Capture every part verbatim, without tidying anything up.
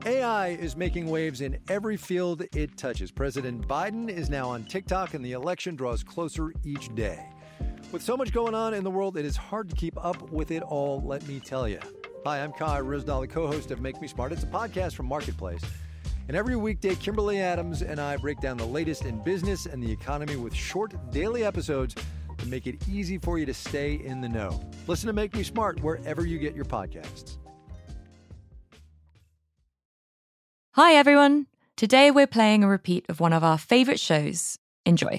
A I is making waves in every field it touches. President Biden is now on TikTok, and the election draws closer each day. With so much going on in the world, it is hard to keep up with it all, let me tell you. Hi, I'm Kai Ryssdal, the co-host of Make Me Smart. It's a podcast from Marketplace. And every weekday, Kimberly Adams and I break down the latest in business and the economy with short daily episodes to make it easy for you to stay in the know. Listen to Make Me Smart wherever you get your podcasts. Hi, everyone. Today we're playing a repeat of one of our favourite shows. Enjoy.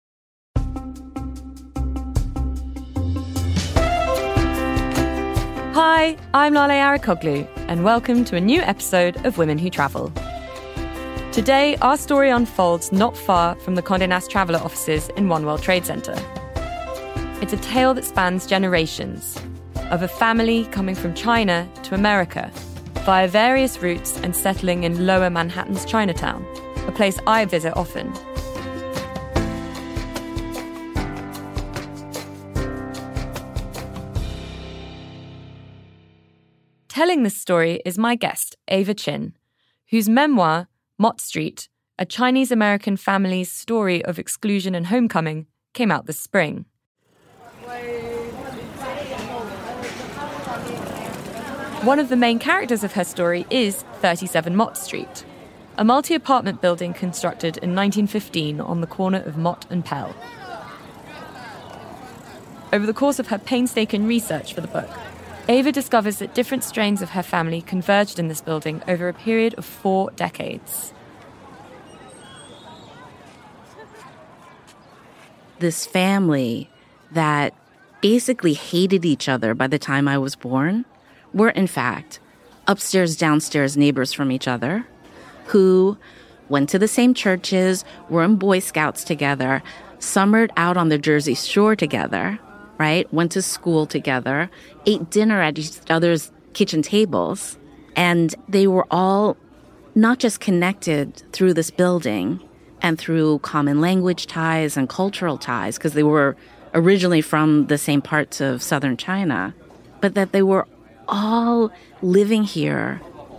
Hi, I'm Lale Arikoglu, and welcome to a new episode of Women Who Travel. Today, our story unfolds not far from the Condé Nast Traveller offices in One World Trade Center. It's a tale that spans generations, of a family coming from China to America, via various routes and settling in Lower Manhattan's Chinatown, a place I visit often. Telling this story is my guest, Ava Chin, whose memoir, Mott Street, A Chinese-American Family's Story of Exclusion and Homecoming, came out this spring. One of the main characters of her story is thirty-seven Mott Street, a multi-apartment building constructed in nineteen fifteen on the corner of Mott and Pell. Over the course of her painstaking research for the book, Ava discovers that different strains of her family converged in this building over a period of four decades. This family that basically hated each other by the time I was born were, in fact, upstairs, downstairs neighbors from each other who went to the same churches, were in Boy Scouts together, summered out on the Jersey Shore together, right? Went to school together, ate dinner at each other's kitchen tables. And they were all not just connected through this building and through common language ties and cultural ties, because they were originally from the same parts of southern China, but that they were all living here.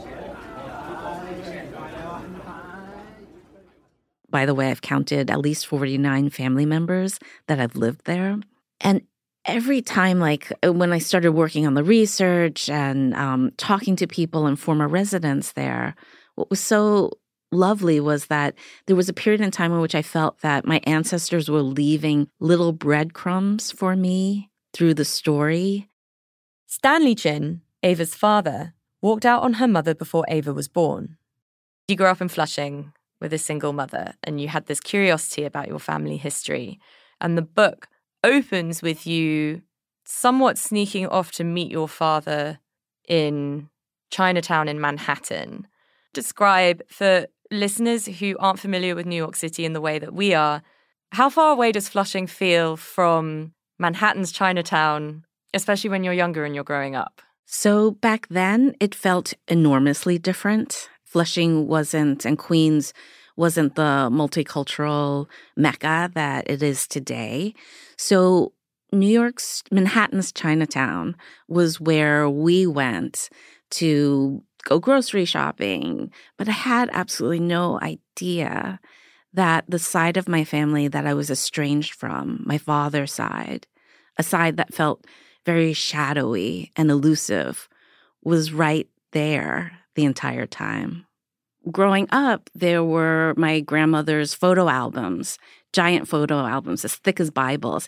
By the way, I've counted at least forty-nine family members that have lived there. And every time, like when I started working on the research and um, talking to people and former residents there, what was so lovely was that there was a period in time in which I felt that my ancestors were leaving little breadcrumbs for me through the story. Stanley Chin, Ava's father, walked out on her mother before Ava was born. You grew up in Flushing with a single mother, and you had this curiosity about your family history. And the book opens with you somewhat sneaking off to meet your father in Chinatown in Manhattan. Describe, for listeners who aren't familiar with New York City in the way that we are, how far away does Flushing feel from Manhattan's Chinatown, especially when you're younger and you're growing up? So back then, it felt enormously different. Flushing wasn't, and Queens wasn't the multicultural mecca that it is today. So New York's, Manhattan's Chinatown was where we went to go grocery shopping. But I had absolutely no idea that the side of my family that I was estranged from, my father's side, a side that felt very shadowy and elusive, was right there the entire time. Growing up, there were my grandmother's photo albums, giant photo albums as thick as Bibles.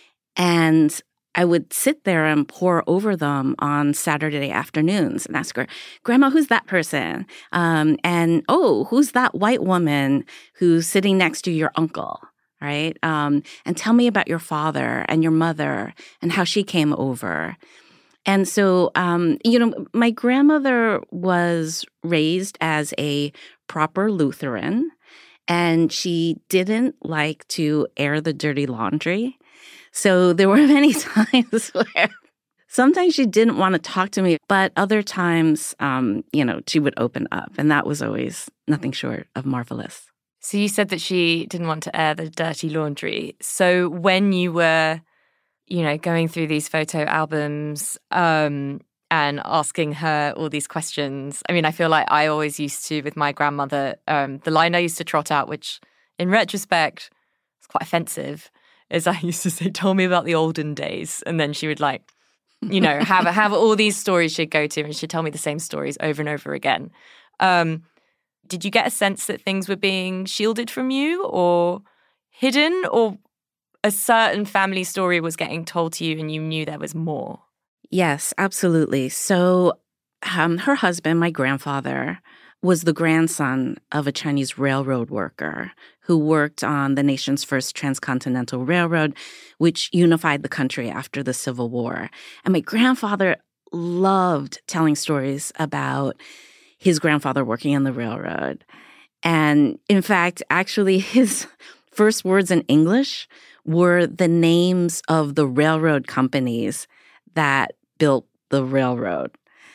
And I would sit there and pore over them on Saturday afternoons and ask her, Grandma, who's that person? Um, and, oh, who's that white woman who's sitting next to your uncle? Right? Um, and tell me about your father and your mother and how she came over. And so, um, you know, my grandmother was raised as a proper Lutheran, and she didn't like to air the dirty laundry. So there were many times where sometimes she didn't want to talk to me, but other times, um, you know, she would open up. And that was always nothing short of marvelous. So you said that she didn't want to air the dirty laundry. So when you were, you know, going through these photo albums, um, and asking her all these questions. I mean, I feel like I always used to, with my grandmother, um, the line I used to trot out, which in retrospect is quite offensive, is I used to say, tell me about the olden days. And then she would like, you know, have have all these stories she'd go to and she'd tell me the same stories over and over again. Um, did you get a sense that things were being shielded from you or hidden, or a certain family story was getting told to you and you knew there was more? Yes, absolutely. So um, her husband, my grandfather, was the grandson of a Chinese railroad worker who worked on the nation's first transcontinental railroad, which unified the country after the Civil War. And my grandfather loved telling stories about his grandfather working on the railroad. And in fact, actually, his first words in English were the names of the railroad companies that built the railroad.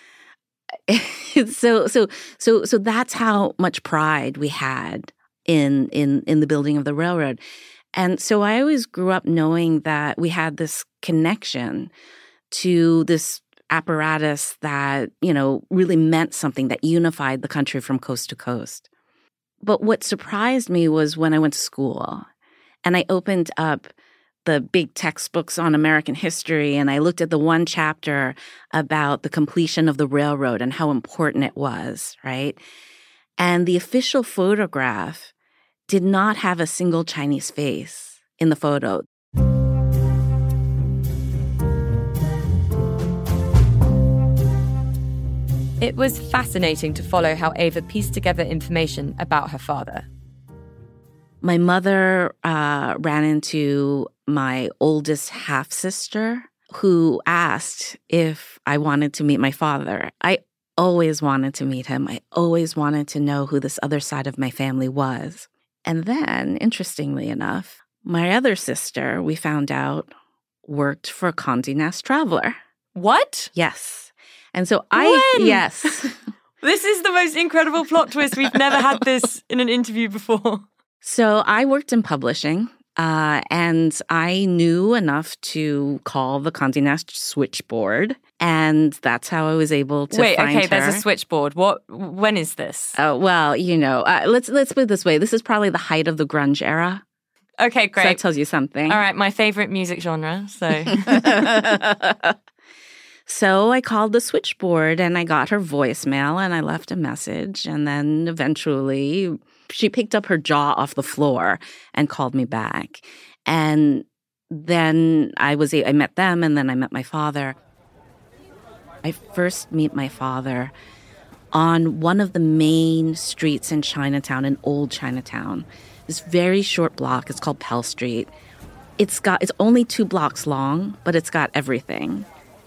so, so, so, so that's how much pride we had in in in the building of the railroad. And so I always grew up knowing that we had this connection to this apparatus that, you know, really meant something, that unified the country from coast to coast. But what surprised me was when I went to school and I opened up the big textbooks on American history, and I looked at the one chapter about the completion of the railroad and how important it was, right? And the official photograph did not have a single Chinese face in the photo. It was fascinating to follow how Ava pieced together information about her father. My mother uh, ran into my oldest half-sister who asked if I wanted to meet my father. I always wanted to meet him. I always wanted to know who this other side of my family was. And then, interestingly enough, my other sister, we found out, worked for Condé Nast Traveler. What? Yes. And so I, when? yes. This is the most incredible plot twist. We've never had this in an interview before. So I worked in publishing, uh, and I knew enough to call the Condé Nast switchboard, and that's how I was able to Wait, find okay, her. there's a switchboard. What? When is this? Oh, well, you know, uh, let's let's put it this way. This is probably the height of the grunge era. Okay, great. So that tells you something. All right, my favorite music genre, so... So I called the switchboard and I got her voicemail and I left a message. And then eventually she picked up her jaw off the floor and called me back. And then I was I met them, and then I met my father. I first meet my father on one of the main streets in Chinatown, in old Chinatown. This very short block. It's called Pell Street. It's got it's only two blocks long, but it's got everything.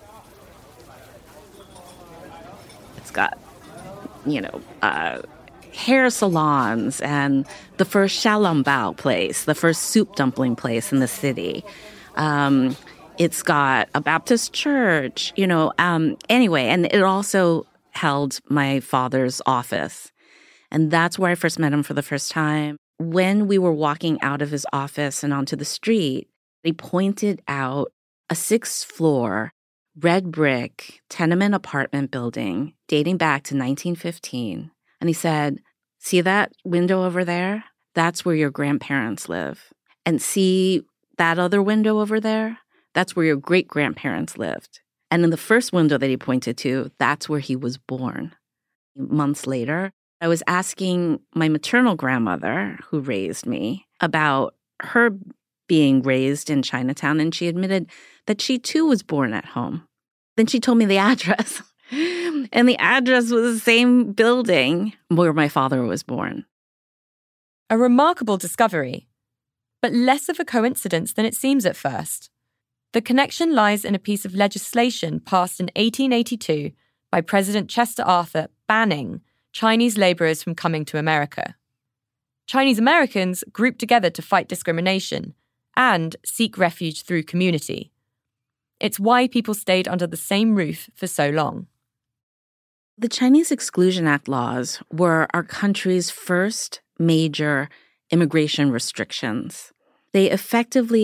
It's got, you know, uh, hair salons and the first xiaolongbao place, the first soup dumpling place in the city. Um, it's got a Baptist church, you know. Um, anyway, and it also held my father's office. And that's where I first met him for the first time. When we were walking out of his office and onto the street, he pointed out a sixth floor red brick tenement apartment building dating back to nineteen fifteen. And he said, see that window over there? That's where your grandparents live. And see that other window over there? That's where your great-grandparents lived. And in the first window that he pointed to, that's where he was born. Months later, I was asking my maternal grandmother, who raised me, about her being raised in Chinatown, and she admitted that she too was born at home. Then she told me the address, and the address was the same building where my father was born. A remarkable discovery, but less of a coincidence than it seems at first. The connection lies in a piece of legislation passed in eighteen eighty-two by President Chester Arthur banning Chinese laborers from coming to America. Chinese Americans grouped together to fight discrimination and seek refuge through community. It's why people stayed under the same roof for so long. The Chinese Exclusion Act laws were our country's first major immigration restrictions. They effectively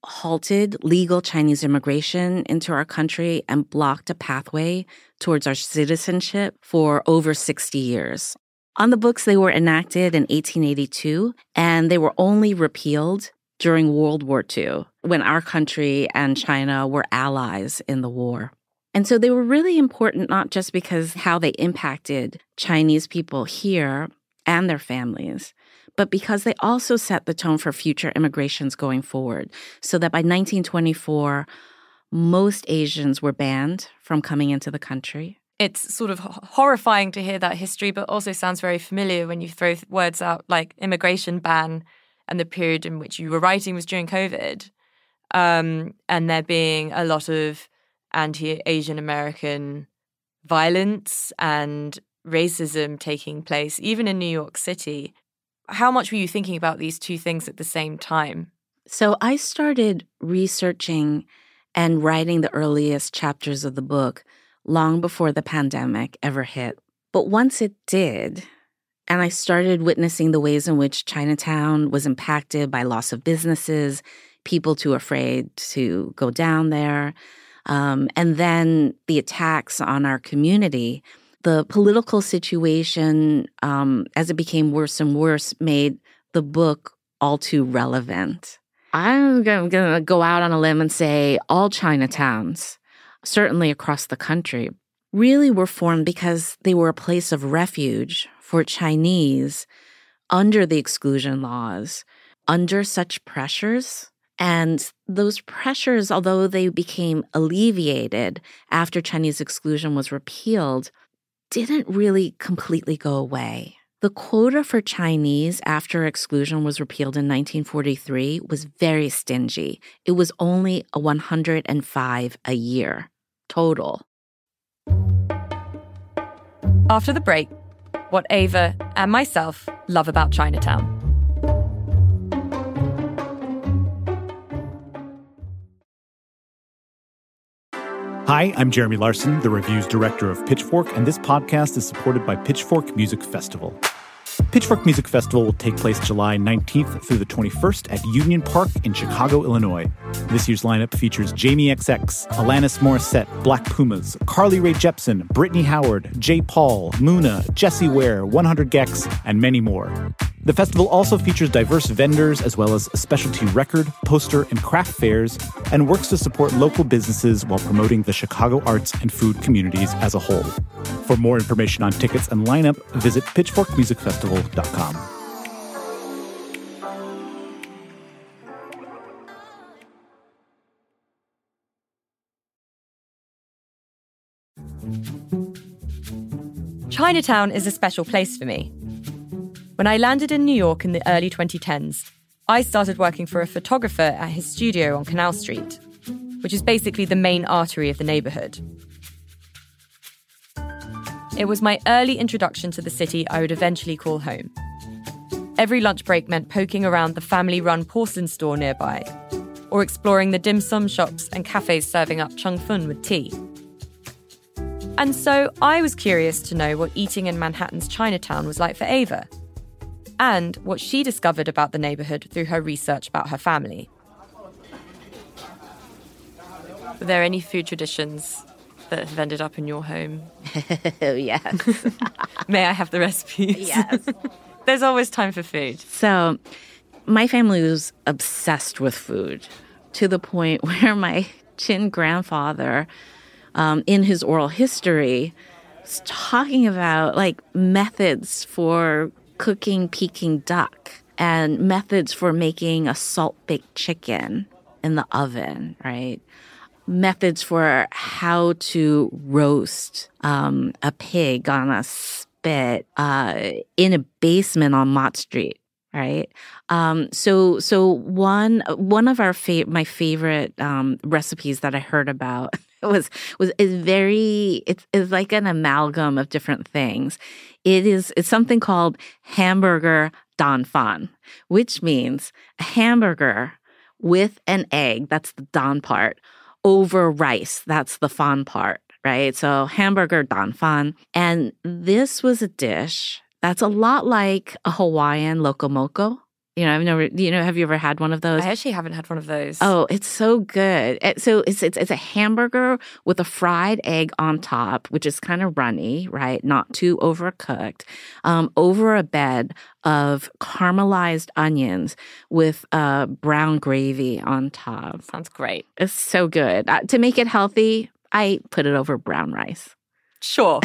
halted legal Chinese immigration into our country and blocked a pathway towards our citizenship for over sixty years. On the books, they were enacted in eighteen eighty-two, and they were only repealed during World War Two, when our country and China were allies in the war. And so they were really important, not just because how they impacted Chinese people here and their families, but because they also set the tone for future immigrations going forward, so that by nineteen twenty-four, most Asians were banned from coming into the country. It's sort of horrifying to hear that history, but also sounds very familiar when you throw words out like immigration ban, and the period in which you were writing was during COVID, um, and there being a lot of anti-Asian American violence and racism taking place, even in New York City. How much were you thinking about these two things at the same time? So I started researching and writing the earliest chapters of the book long before the pandemic ever hit. But once it did, and I started witnessing the ways in which Chinatown was impacted by loss of businesses, people too afraid to go down there, um, and then the attacks on our community, the political situation, um, as it became worse and worse, made the book all too relevant. I'm going to go out on a limb and say all Chinatowns, certainly across the country, really were formed because they were a place of refuge for Chinese under the exclusion laws, under such pressures. And those pressures, although they became alleviated after Chinese exclusion was repealed, didn't really completely go away. The quota for Chinese after exclusion was repealed in nineteen forty-three was very stingy. It was only a one hundred five a year total. After the break, what Ava and myself love about Chinatown. Hi, I'm Jeremy Larson, the reviews director of Pitchfork, and this podcast is supported by Pitchfork Music Festival. Pitchfork Music Festival will take place July nineteenth through the twenty-first at Union Park in Chicago, Illinois. This year's lineup features Jamie X X, Alanis Morissette, Black Pumas, Carly Rae Jepsen, Brittany Howard, J. Paul, Muna, Jessie Ware, one hundred gecs, and many more. The festival also features diverse vendors as well as specialty record, poster, and craft fairs, and works to support local businesses while promoting the Chicago arts and food communities as a whole. For more information on tickets and lineup, visit pitchfork music festival dot com. Chinatown is a special place for me. When I landed in New York in the early twenty tens, I started working for a photographer at his studio on Canal Street, which is basically the main artery of the neighborhood. It was my early introduction to the city I would eventually call home. Every lunch break meant poking around the family-run porcelain store nearby, or exploring the dim sum shops and cafes serving up chung fun with tea. And so I was curious to know what eating in Manhattan's Chinatown was like for Ava, and what she discovered about the neighborhood through her research about her family. Were there any food traditions that have ended up in your home? Yes. May I have the recipes? Yes. There's always time for food. So my family was obsessed with food to the point where my Chin grandfather, um, in his oral history, was talking about like methods for cooking Peking duck and methods for making a salt-baked chicken in the oven, right? Methods for how to roast um, a pig on a spit uh, in a basement on Mott Street, right? Um, so, so one one of our fa- my favorite um, recipes that I heard about was was is very it's, it's like an amalgam of different things. It is it's something called hamburger dan fan, which means a hamburger with an egg. That's the dan part. Over rice. That's the fan part, right? So hamburger dan fan. And this was a dish that's a lot like a Hawaiian loco moco, You know, I've never, you know, have you ever had one of those? I actually haven't had one of those. Oh, it's so good. It, so it's, it's it's a hamburger with a fried egg on top, which is kind of runny, right? Not too overcooked, um, over a bed of caramelized onions with uh, brown gravy on top. Sounds great. It's so good. Uh, to make it healthy, I put it over brown rice. Sure.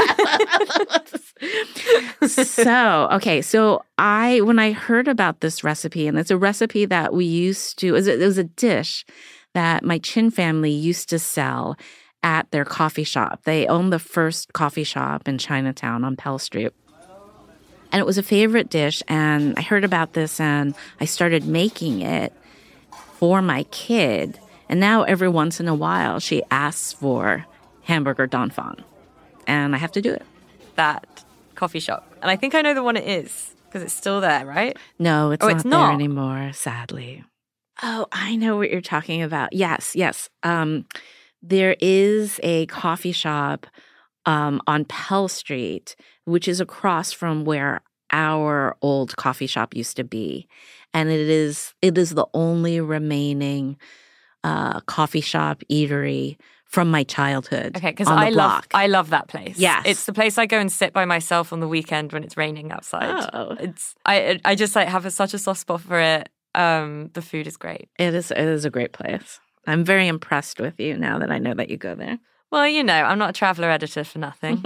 So, okay. So I, when I heard about this recipe, and it's a recipe that we used to, it was a, it was a dish that my Chin family used to sell at their coffee shop. They owned the first coffee shop in Chinatown on Pell Street. And it was a favorite dish. And I heard about this and I started making it for my kid. And now every once in a while, she asks for hamburger danfang. And I have to do it. That coffee shop. And I think I know the one it is because it's still there, right? No, it's, oh, not, it's not there anymore, sadly. Oh, I know what you're talking about. Yes, yes. Um, there is a coffee shop um, on Pell Street, which is across from where our old coffee shop used to be. And it is it is the only remaining uh, coffee shop, eatery from my childhood. Okay, because I love I love that place. Yes. It's the place I go and sit by myself on the weekend when it's raining outside. Oh. It's I I just like have a, such a soft spot for it. Um, the food is great. It is it is a great place. I'm very impressed with you now that I know that you go there. Well, you know, I'm not a traveler editor for nothing.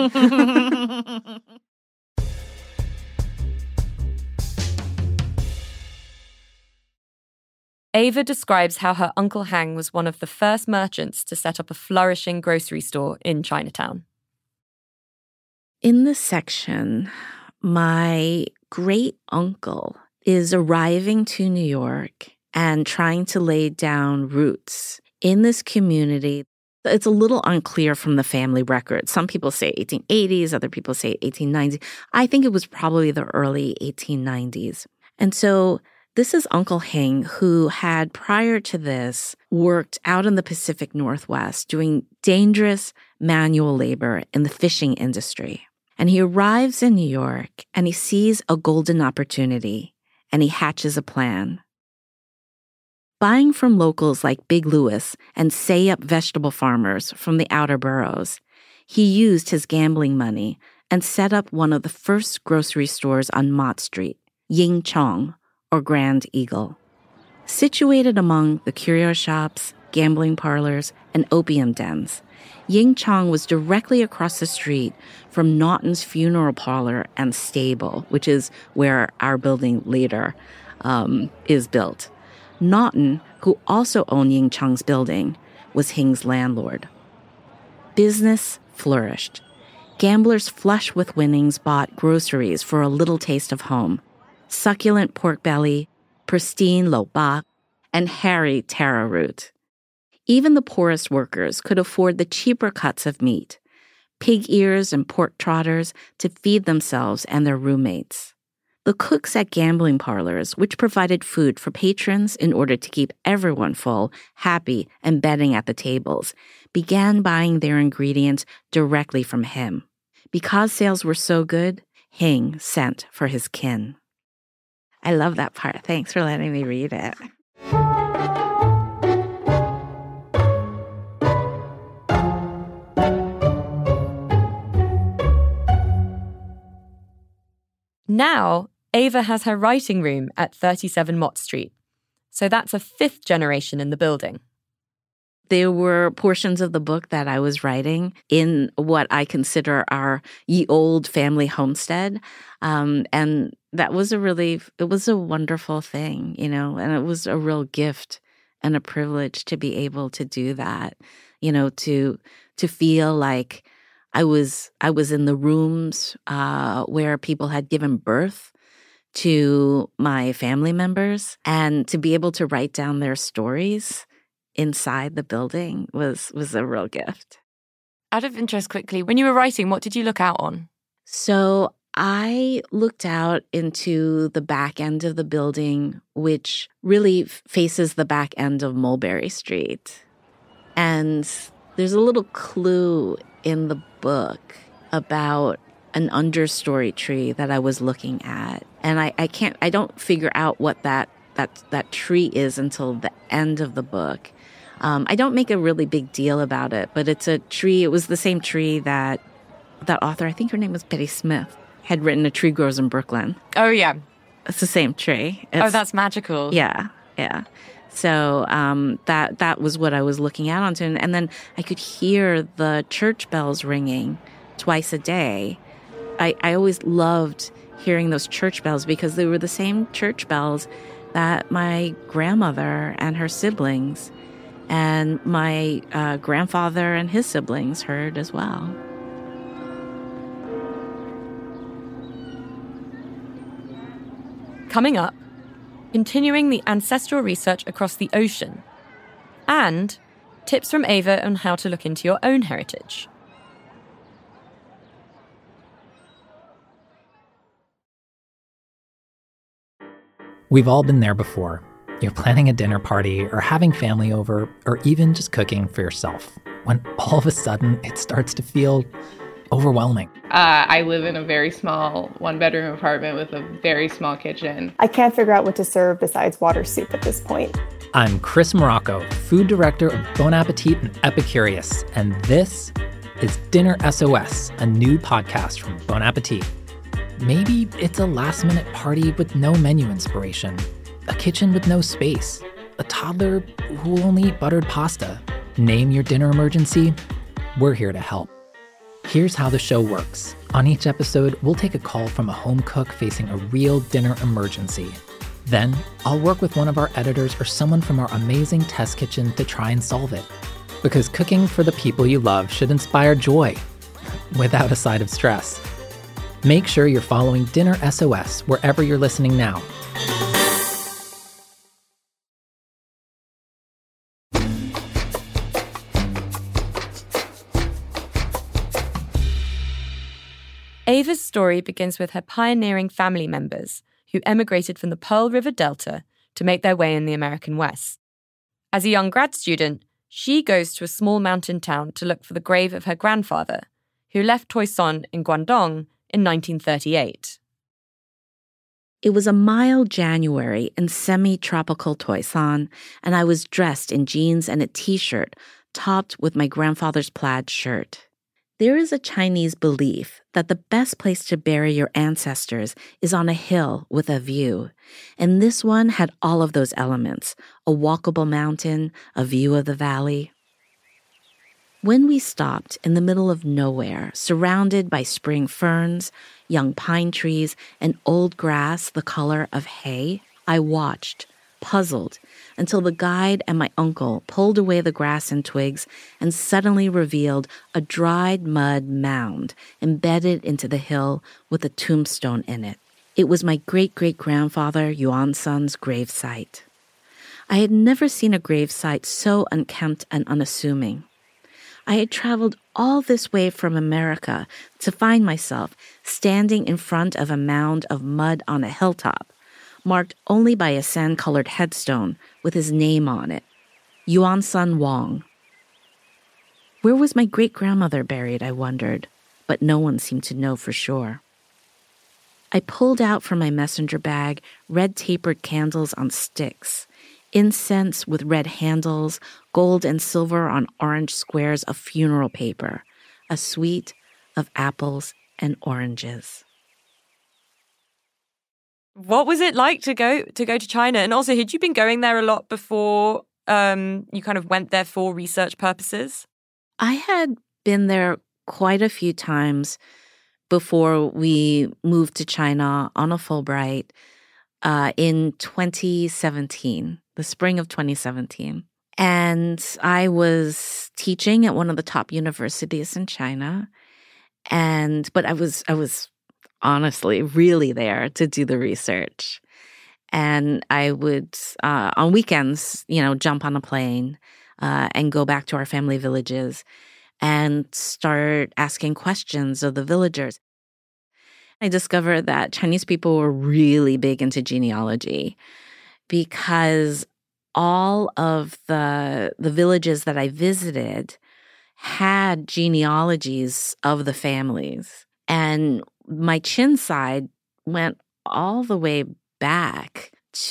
Ava describes how her Uncle Hang was one of the first merchants to set up a flourishing grocery store in Chinatown. In this section, my great uncle is arriving to New York and trying to lay down roots in this community. It's a little unclear from the family record. Some people say eighteen eighties, other people say eighteen nineties. I think it was probably the early eighteen nineties. And so this is Uncle Hang, who had, prior to this, worked out in the Pacific Northwest doing dangerous manual labor in the fishing industry. And he arrives in New York and he sees a golden opportunity and he hatches a plan. Buying from locals like Big Louis and say-up vegetable farmers from the outer boroughs, he used his gambling money and set up one of the first grocery stores on Mott Street, Ying Chong, or Grand Eagle. Situated among the curio shops, gambling parlors, and opium dens, Ying Chong was directly across the street from Naughton's funeral parlor and stable, which is where our building later um, is built. Naughton, who also owned Ying Chong's building, was Hing's landlord. Business flourished. Gamblers flush with winnings bought groceries for a little taste of home. Succulent pork belly, pristine lo bak, and hairy taro root. Even the poorest workers could afford the cheaper cuts of meat, pig ears and pork trotters to feed themselves and their roommates. The cooks at gambling parlors, which provided food for patrons in order to keep everyone full, happy, and betting at the tables, began buying their ingredients directly from him. Because sales were so good, Hing sent for his kin. I love that part. Thanks for letting me read it. Now, Ava has her writing room at thirty-seven Mott Street. So that's a fifth generation in the building. There were portions of the book that I was writing in what I consider our ye old family homestead. Um, and that was a really, it was a wonderful thing, you know, and it was a real gift and a privilege to be able to do that, you know, to to feel like I was I was in the rooms uh, where people had given birth to my family members, and to be able to write down their stories inside the building was was a real gift. Out of interest, quickly, when you were writing, what did you look out on? So I looked out into the back end of the building, which really faces the back end of Mulberry Street. And there's a little clue in the book about an understory tree that I was looking at. And I, I can't, I don't figure out what that, that, that tree is until the end of the book. Um, I don't make a really big deal about it, but it's a tree. It was the same tree that that author, I think her name was Betty Smith, had written A Tree Grows in Brooklyn. Oh, yeah. It's the same tree. It's, oh, that's magical. Yeah, yeah. So um, that that was what I was looking out onto. And, and then I could hear the church bells ringing twice a day. I, I always loved hearing those church bells because they were the same church bells that my grandmother and her siblings and my uh, grandfather and his siblings heard as well. Coming up, continuing the ancestral research across the ocean, and tips from Ava on how to look into your own heritage. We've all been there before. You're planning a dinner party or having family over or even just cooking for yourself when all of a sudden it starts to feel overwhelming. Uh, I live in a very small one-bedroom apartment with a very small kitchen. I can't figure out what to serve besides water soup at this point. I'm Chris Morocco, food director of Bon Appetit and Epicurious, and this is Dinner S O S, a new podcast from Bon Appetit. Maybe it's a last-minute party with no menu inspiration, a kitchen with no space, a toddler who will only eat buttered pasta. Name your dinner emergency. We're here to help. Here's how the show works. On each episode, we'll take a call from a home cook facing a real dinner emergency. Then, I'll work with one of our editors or someone from our amazing test kitchen to try and solve it. Because cooking for the people you love should inspire joy, without a side of stress. Make sure you're following Dinner S O S wherever you're listening now. Ava's story begins with her pioneering family members who emigrated from the Pearl River Delta to make their way in the American West. As a young grad student, she goes to a small mountain town to look for the grave of her grandfather, who left Toisan in Guangdong in nineteen thirty-eight. It was a mild January in semi-tropical Toisan, and I was dressed in jeans and a t-shirt topped with my grandfather's plaid shirt. There is a Chinese belief that the best place to bury your ancestors is on a hill with a view, and this one had all of those elements: a walkable mountain, a view of the valley. When we stopped in the middle of nowhere, surrounded by spring ferns, young pine trees, and old grass the color of hay, I watched, puzzled, until the guide and my uncle pulled away the grass and twigs and suddenly revealed a dried mud mound embedded into the hill with a tombstone in it. It was my great-great-grandfather Yuan Sun's gravesite. I had never seen a gravesite so unkempt and unassuming. I had traveled all this way from America to find myself standing in front of a mound of mud on a hilltop, marked only by a sand-colored headstone with his name on it, Yuan Sun Wang. Where was my great-grandmother buried, I wondered, but no one seemed to know for sure. I pulled out from my messenger bag red-tapered candles on sticks, incense with red handles, gold and silver on orange squares of funeral paper, a suite of apples and oranges. What was it like to go to go to China? And also, had you been going there a lot before um, you kind of went there for research purposes? I had been there quite a few times before we moved to China on a Fulbright uh, in twenty seventeen, the spring of twenty seventeen. And I was teaching at one of the top universities in China. And but I was I was honestly really there to do the research. And I would, uh, on weekends, you know, jump on a plane uh, and go back to our family villages and start asking questions of the villagers. I discovered that Chinese people were really big into genealogy because all of the the villages that I visited had genealogies of the families. And my chin side went all the way back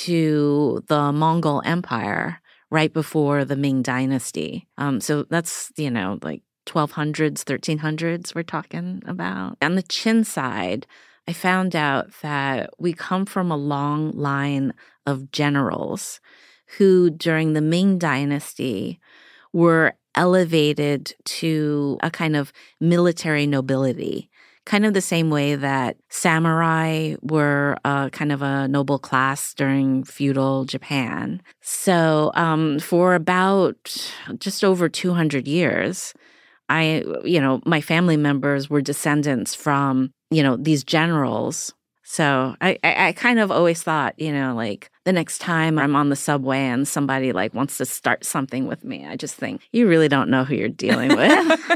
to the Mongol Empire right before the Ming Dynasty. Um, so that's, you know, like twelve hundreds, thirteen hundreds we're talking about. On the chin side, I found out that we come from a long line of generals who, during the Ming Dynasty, were elevated to a kind of military nobility, kind of the same way that samurai were a kind of a noble class during feudal Japan. So um, for about just over two hundred years, I, you know, my family members were descendants from, you know, these generals. So I, I, I kind of always thought, you know, like the next time I'm on the subway and somebody like wants to start something with me, I just think, you really don't know who you're dealing with.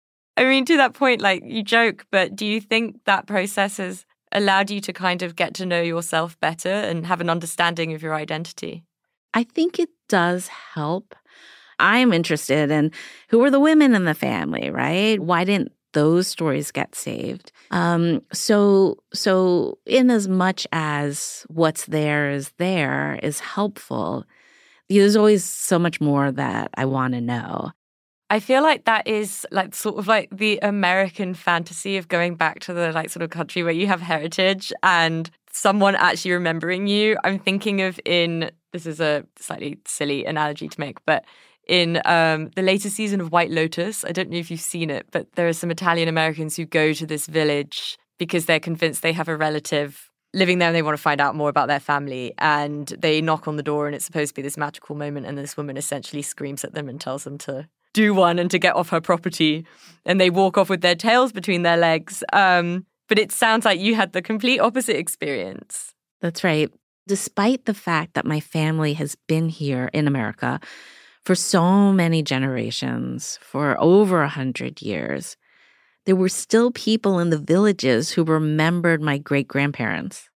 I mean, to that point, like you joke, but do you think that process has allowed you to kind of get to know yourself better and have an understanding of your identity? I think it does help. I'm interested in who are the women in the family, right? Why didn't those stories get saved? Um, so, so in as much as what's there is there is helpful, there's always so much more that I want to know. I feel like that is like sort of like the American fantasy of going back to the like sort of country where you have heritage and someone actually remembering you. I'm thinking of in, this is a slightly silly analogy to make, but in um, the latest season of White Lotus, I don't know if you've seen it, but there are some Italian Americans who go to this village because they're convinced they have a relative living there and they want to find out more about their family. And they knock on the door and it's supposed to be this magical moment. And this woman essentially screams at them and tells them to do one and to get off her property. And they walk off with their tails between their legs. Um, but it sounds like you had the complete opposite experience. That's right. Despite the fact that my family has been here in America for so many generations, for over a hundred years, there were still people in the villages who remembered my great-grandparents.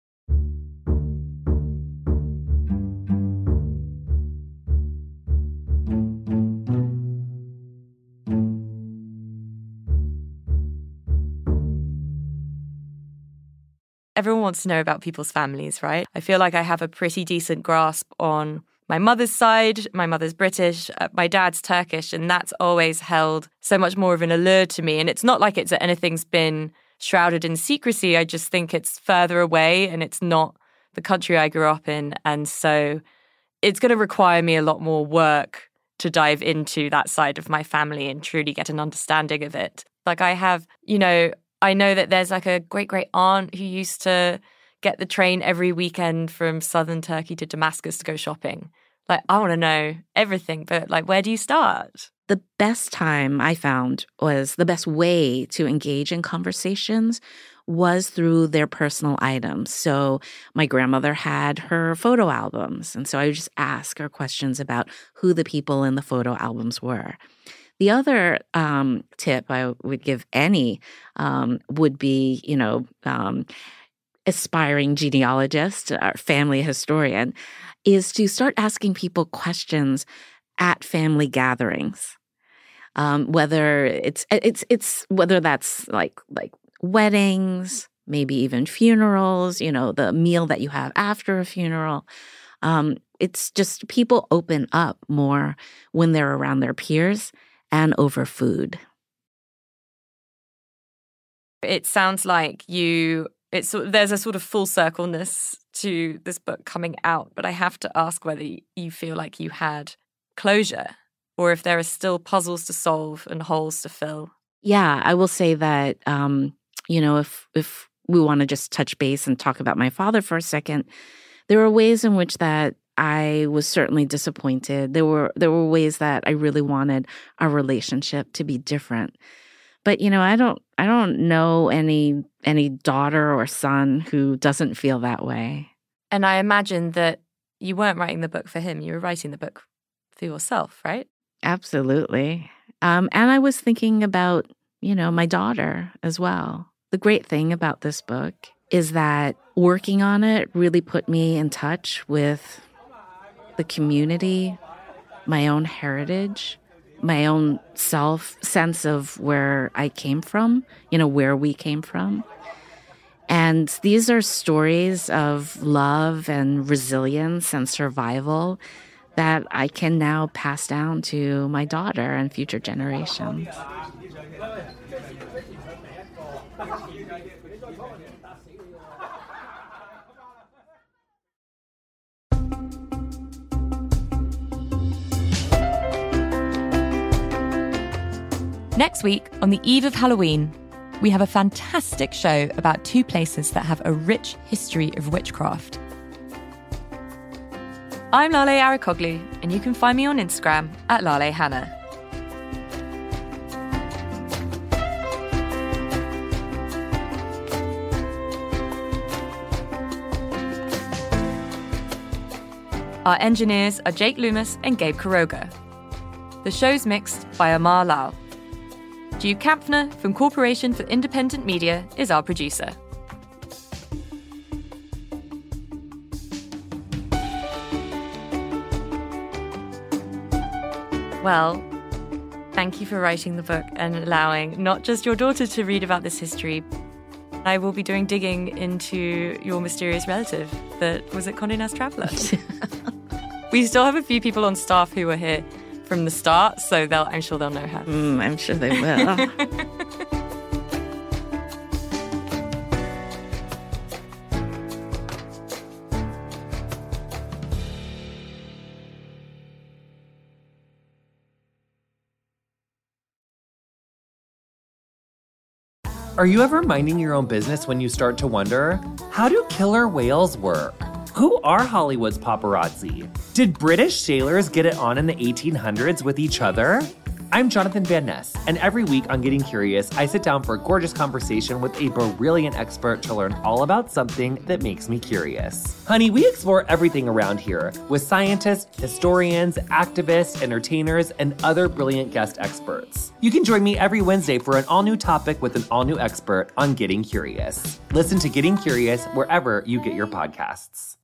Everyone wants to know about people's families, right? I feel like I have a pretty decent grasp on my mother's side. My mother's British, uh, my dad's Turkish, and that's always held so much more of an allure to me. And it's not like it's anything's been shrouded in secrecy. I just think it's further away and it's not the country I grew up in. And so it's going to require me a lot more work to dive into that side of my family and truly get an understanding of it. Like I have, you know, I know that there's like a great-great aunt who used to get the train every weekend from southern Turkey to Damascus to go shopping. Like, I want to know everything, but like, where do you start? The best time I found was the best way to engage in conversations was through their personal items. So my grandmother had her photo albums, and so I would just ask her questions about who the people in the photo albums were. The other um, tip I would give any um, would be, you know, um, aspiring genealogist or family historian, is to start asking people questions at family gatherings. Um, whether it's it's it's whether that's like like weddings, maybe even funerals, you know, the meal that you have after a funeral. Um, it's just people open up more when they're around their peers and over food. It sounds like you, it's there's a sort of full circleness to this book coming out, but I have to ask whether you feel like you had closure or if there are still puzzles to solve and holes to fill. Yeah, I will say that, um, you know, if if we want to just touch base and talk about my father for a second, there are ways in which that I was certainly disappointed. There were there were ways that I really wanted our relationship to be different. But, you know, I don't I don't know any any daughter or son who doesn't feel that way. And I imagine that you weren't writing the book for him. You were writing the book for yourself, right? Absolutely. Um, and I was thinking about, you know, my daughter as well. The great thing about this book is that working on it really put me in touch with the community, my own heritage, my own self sense of where I came from, you know, where we came from. And these are stories of love and resilience and survival that I can now pass down to my daughter and future generations. Next week, on the eve of Halloween, we have a fantastic show about two places that have a rich history of witchcraft. I'm Lale Arikoglu, and you can find me on Instagram at Lale Hannah. Our engineers are Jake Loomis and Gabe Kuroga. The show's mixed by Amar Lal. Duke Kampfner from Corporation for Independent Media is our producer. Well, thank you for writing the book and allowing not just your daughter to read about this history. I will be doing digging into your mysterious relative that was at Condé Nast Traveler. We still have a few people on staff who were here from the start, so they'll, I'm sure they'll know her. Mm, I'm sure they will. Are you ever minding your own business when you start to wonder, how do killer whales work? Who are Hollywood's paparazzi? Did British sailors get it on in the eighteen hundreds with each other? I'm Jonathan Van Ness, and every week on Getting Curious, I sit down for a gorgeous conversation with a brilliant expert to learn all about something that makes me curious. Honey, we explore everything around here with scientists, historians, activists, entertainers, and other brilliant guest experts. You can join me every Wednesday for an all-new topic with an all-new expert on Getting Curious. Listen to Getting Curious wherever you get your podcasts.